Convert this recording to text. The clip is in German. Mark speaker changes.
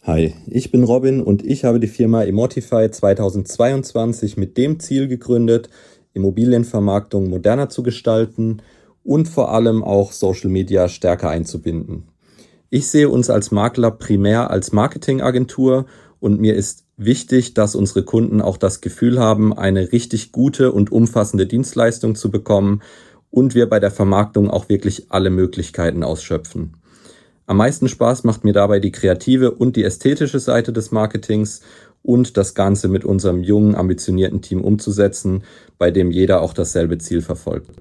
Speaker 1: Hi, ich bin Robin und ich habe die Firma Emotify 2022 mit dem Ziel gegründet, Immobilienvermarktung moderner zu gestalten und vor allem auch Social Media stärker einzubinden. Ich sehe uns als Makler primär als Marketingagentur und mir ist wichtig, dass unsere Kunden auch das Gefühl haben, eine richtig gute und umfassende Dienstleistung zu bekommen und wir bei der Vermarktung auch wirklich alle Möglichkeiten ausschöpfen. Am meisten Spaß macht mir dabei die kreative und die ästhetische Seite des Marketings und das Ganze mit unserem jungen, ambitionierten Team umzusetzen, bei dem jeder auch dasselbe Ziel verfolgt.